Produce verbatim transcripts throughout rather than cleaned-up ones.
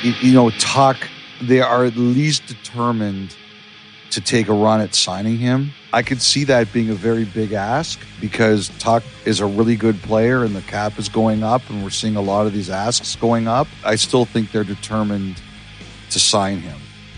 you, you know, Tuck, they are at least determined to take a run at signing him. I could see that being a very big ask because Tuck is a really good player and the cap is going up and we're seeing a lot of these asks going up. I still think they're determined to sign him.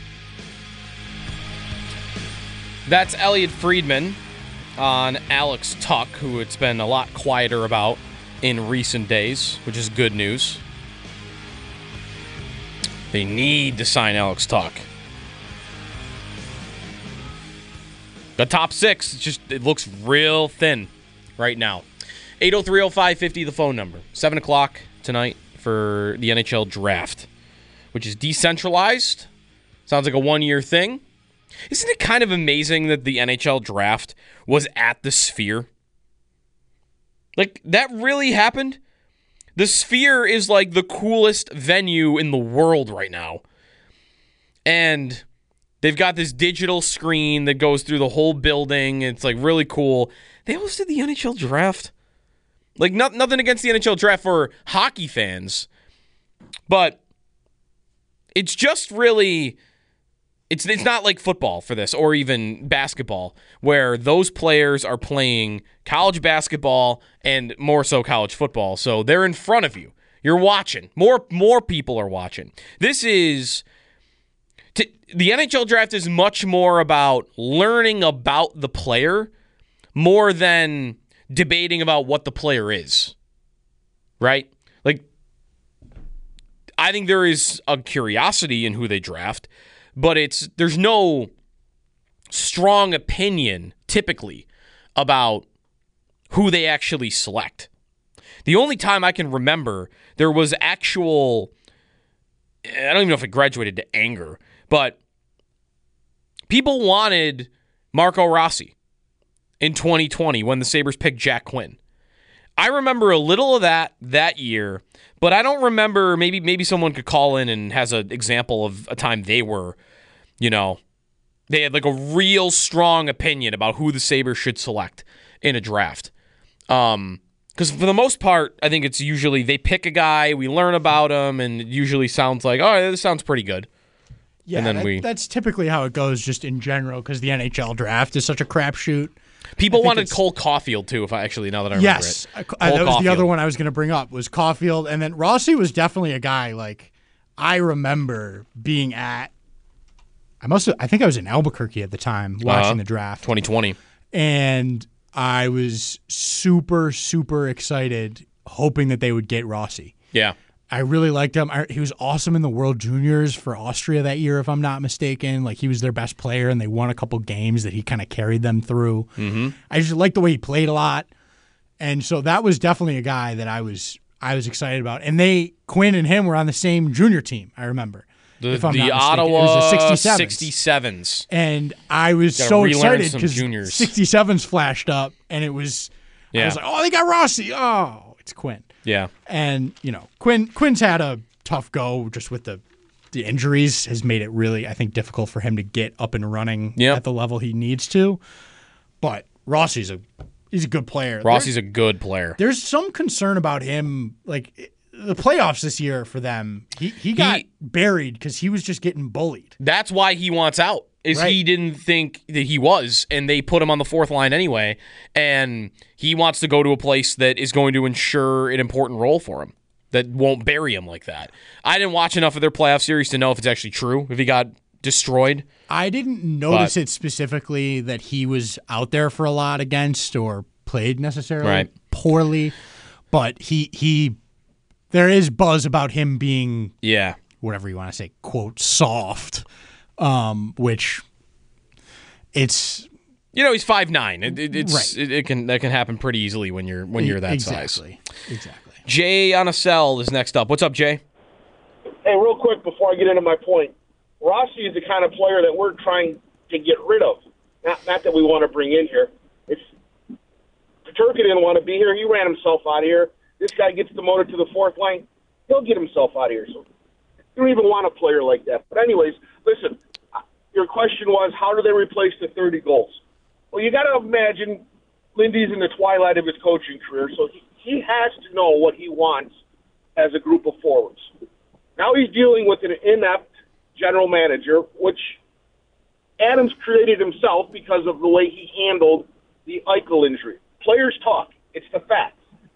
That's Elliot Friedman on Alex Tuck, who it's been a lot quieter about in recent days, which is good news. They need to sign Alex Tuck. The top six, it's just it looks real thin right now. eight oh three oh five fifty, the phone number. seven o'clock tonight for the N H L draft, which is decentralized. Sounds like a one-year thing. Isn't it kind of amazing that the N H L draft was at the Sphere? Like, that really happened? The Sphere is like the coolest venue in the world right now. And they've got this digital screen that goes through the whole building. It's like really cool. They hosted the N H L draft. Like, not, nothing against the N H L draft for hockey fans. But it's just really... It's it's not like football for this, or even basketball, where those players are playing college basketball and more so college football. So they're in front of you. You're watching. More more people are watching. This is... T- the N H L draft is much more about learning about the player more than debating about what the player is. Right? Like, I think there is a curiosity in who they draft, but it's there's no strong opinion, typically, about who they actually select. The only time I can remember there was actual, I don't even know if it graduated to anger, but people wanted Marco Rossi in twenty twenty when the Sabres picked Jack Quinn. I remember a little of that that year, but I don't remember, maybe maybe someone could call in and has an example of a time they were, you know, they had like a real strong opinion about who the Sabres should select in a draft. Um, because for the most part, I think it's usually they pick a guy, we learn about him, and it usually sounds like, oh, this sounds pretty good. Yeah, and then that, we, that's typically how it goes just in general because the N H L draft is such a crapshoot. People wanted Cole Caulfield, too, if I actually, now that I remember yes, it. Yes, Cole that was Caulfield. the other one I was going to bring up, was Caulfield. And then Rossi was definitely a guy, like, I remember being at, I must have, I think I was in Albuquerque at the time watching uh-huh. the draft. twenty twenty. And I was super, super excited, hoping that they would get Rossi. Yeah. I really liked him. I, he was awesome in the World Juniors for Austria that year, if I'm not mistaken. Like, he was their best player, and they won a couple games that he kind of carried them through. Mm-hmm. I just liked the way he played a lot. And so that was definitely a guy that I was I was excited about. And they, Quinn and him were on the same junior team, I remember. The, if I'm the not mistaken. Ottawa it was the sixty-sevens. sixty-sevens. And I was Gotta so relearn excited some because juniors. sixty-sevens flashed up, and it was, Yeah. I was like, oh, they got Rossi. Oh, it's Quinn. Yeah. And, you know, Quinn Quinn's had a tough go just with the the injuries, has made it really, I think, difficult for him to get up and running Yep. at the level he needs to. But Rossi's a he's a good player. Rossi's a good player. There's some concern about him, like the playoffs this year for them. He he got He- buried because he was just getting bullied. That's why he wants out, is Right. he didn't think that he was, and they put him on the fourth line anyway, and he wants to go to a place that is going to ensure an important role for him, that won't bury him like that. I didn't watch enough of their playoff series to know if it's actually true, if he got destroyed. I didn't notice But- it specifically that he was out there for a lot against or played necessarily Right. poorly, but he he there is buzz about him being Yeah. whatever you want to say, quote, soft, um, which it's You know, he's five nine. It, it, it's Right. it, it can that can happen pretty easily when you're when you're that size. exactly, exactly. Jay on a cell is next up. What's up, Jay? Hey, real quick before I get into my point, Rossi is the kind of player that we're trying to get rid of. Not, not that we want to bring in here. It's Paterka didn't want to be here. He ran himself out of here. This guy gets demoted to the fourth line. He'll get himself out of here. So you don't even want a player like that. But anyways, listen, your question was, how do they replace the thirty goals? Well, you got to imagine Lindy's in the twilight of his coaching career, so he, he has to know what he wants as a group of forwards. Now he's dealing with an inept general manager, which Adams created himself because of the way he handled the Eichel injury. Players talk. It's the facts.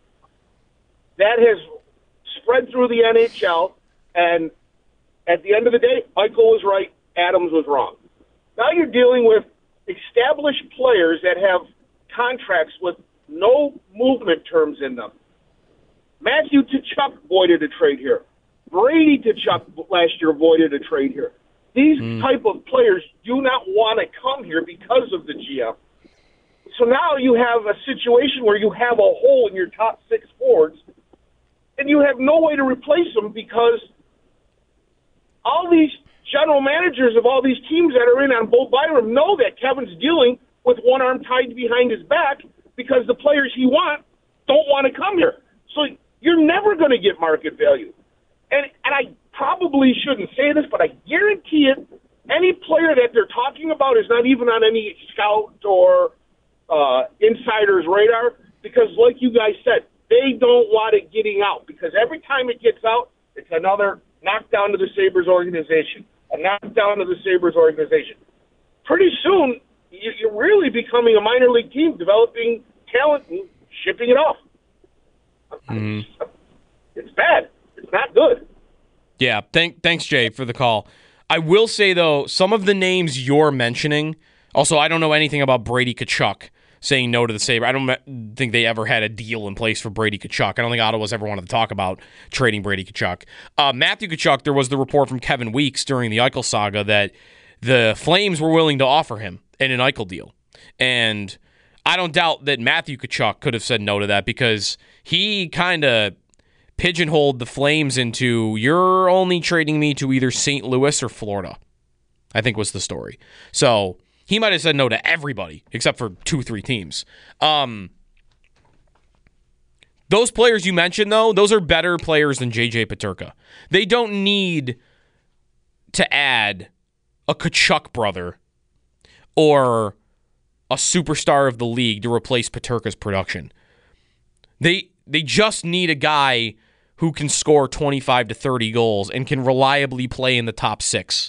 That has spread through the N H L, and at the end of the day, Eichel was right, Adams was wrong. Now you're dealing with established players that have contracts with no movement terms in them. Matthew Tkachuk voided a trade here. Brady Tkachuk last year voided a trade here. These mm. type of players do not want to come here because of the G M. So now you have a situation where you have a hole in your top six forwards, and you have no way to replace them because all these general managers of all these teams that are in on Bo Byram know that Kevin's dealing with one arm tied behind his back because the players he wants don't want to come here. So you're never going to get market value. And and I probably shouldn't say this, but I guarantee it, any player that they're talking about is not even on any scout or uh, insider's radar because, like you guys said, they don't want it getting out because every time it gets out, it's another knockdown to the Sabres organization, a knockdown to the Sabres organization. Pretty soon, you're really becoming a minor league team, developing talent and shipping it off. Mm-hmm. It's bad. It's not good. Yeah, thank, thanks, Jay, for the call. I will say, though, some of the names you're mentioning, also, I don't know anything about Brady Tkachuk saying no to the Sabres. I don't think they ever had a deal in place for Brady Tkachuk. I don't think Ottawa's ever wanted to talk about trading Brady Tkachuk. Uh, Matthew Tkachuk, there was the report from Kevin Weeks during the Eichel saga that the Flames were willing to offer him in an Eichel deal. And I don't doubt that Matthew Tkachuk could have said no to that because he kind of pigeonholed the Flames into, you're only trading me to either Saint Louis or Florida, I think was the story. So he might have said no to everybody except for two, three teams. Um, those players you mentioned, though, those are better players than J J Peterka. They don't need to add a Tkachuk brother or a superstar of the league to replace Peterka's production. They they just need a guy who can score twenty-five to thirty goals and can reliably play in the top six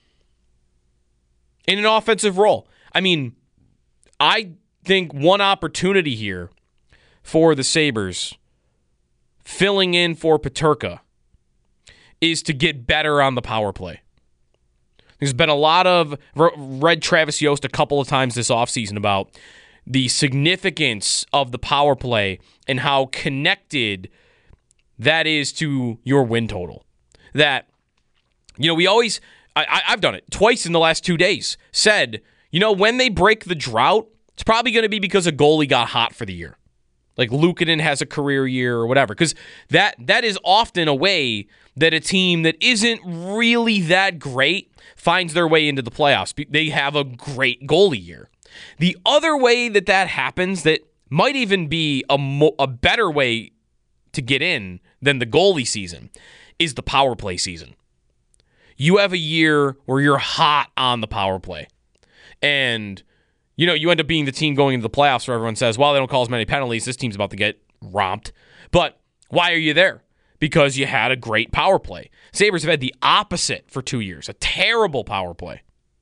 in an offensive role. I mean, I think one opportunity here for the Sabres filling in for Peterka is to get better on the power play. There's been a lot of, read Travis Yost a couple of times this offseason about the significance of the power play and how connected that is to your win total. That, you know, we always, I, I've done it twice in the last two days, said, you know, when they break the drought, it's probably going to be because a goalie got hot for the year. Like Luukkonen has a career year or whatever. Because that that is often a way that a team that isn't really that great finds their way into the playoffs. They have a great goalie year. The other way that that happens, that might even be a, mo- a better way to get in than the goalie season, is the power play season. You have a year where you're hot on the power play. And, you know, you end up being the team going into the playoffs where everyone says, well, they don't call as many penalties. This team's about to get romped. But why are you there? Because you had a great power play. Sabres have had the opposite for two years, a terrible power play.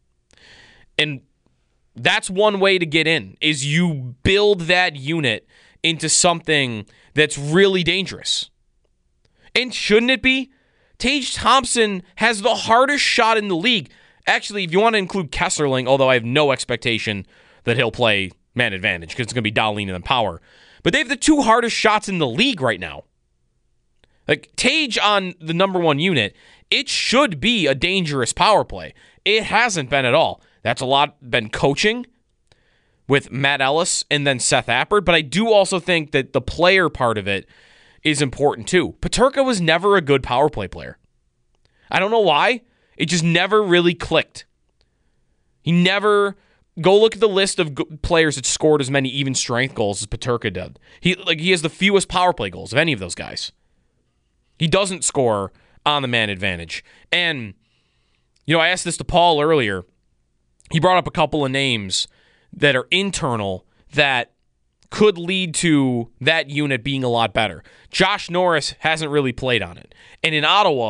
And that's one way to get in, is you build that unit into something that's really dangerous. And shouldn't it be? Tage Thompson has the hardest shot in the league. Actually, if you want to include Kesserling, although I have no expectation that he'll play man advantage because it's going to be Dahlin and Power. But they have the two hardest shots in the league right now. Like, Tage on the number one unit, it should be a dangerous power play. It hasn't been at all. That's a lot been coaching with Matt Ellis and then Seth Appert, but I do also think that the player part of it is important too. Peterka was never a good power play player. I don't know why. It just never really clicked. He never... Go look at the list of g- players that scored as many even strength goals as Peterka did. He like he has the fewest power play goals of any of those guys. He doesn't score on the man advantage. And, you know, I asked this to Paul earlier. He brought up a couple of names that are internal that could lead to that unit being a lot better. Josh Norris hasn't really played on it. And in Ottawa,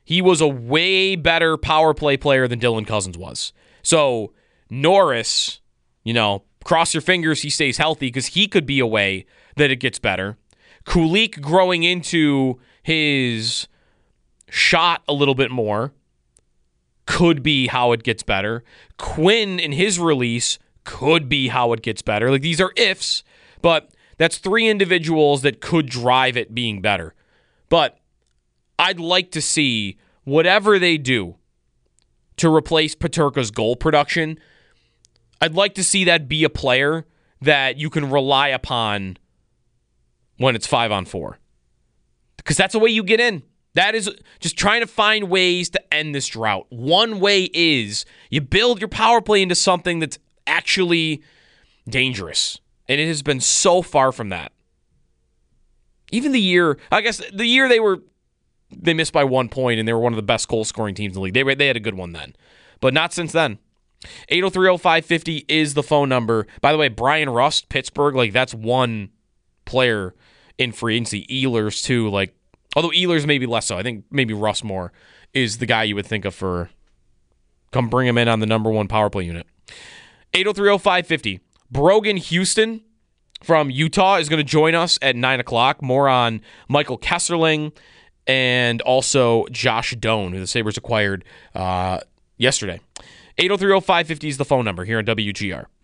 he was a way better power play player than Dylan Cousins was. So Norris, you know, cross your fingers he stays healthy because he could be a way that it gets better. Kulich growing into his shot a little bit more could be how it gets better. Quinn in his release could be how it gets better. Like, these are ifs, but that's three individuals that could drive it being better. But I'd like to see whatever they do to replace Peterka's goal production. I'd like to see that be a player that you can rely upon when it's five on four. Because that's the way you get in. That is just trying to find ways to end this drought. One way is you build your power play into something that's actually dangerous. And it has been so far from that. Even the year, I guess the year they were, they missed by one point and they were one of the best goal scoring teams in the league. They, they had a good one then, but not since then. eight oh three oh five fifty is the phone number. By the way, Brian Rust, Pittsburgh, like that's one player in free agency. Ehlers too, like, although Ehlers maybe less so. I think maybe Rust more is the guy you would think of for come bring him in on the number one power play unit. eight oh three oh five fifty. Brogan Houston from Utah is going to join us at nine o'clock. More on Michael Kesserling and also Josh Doan, who the Sabres acquired uh, yesterday. eight oh three oh five fifty is the phone number here on W G R.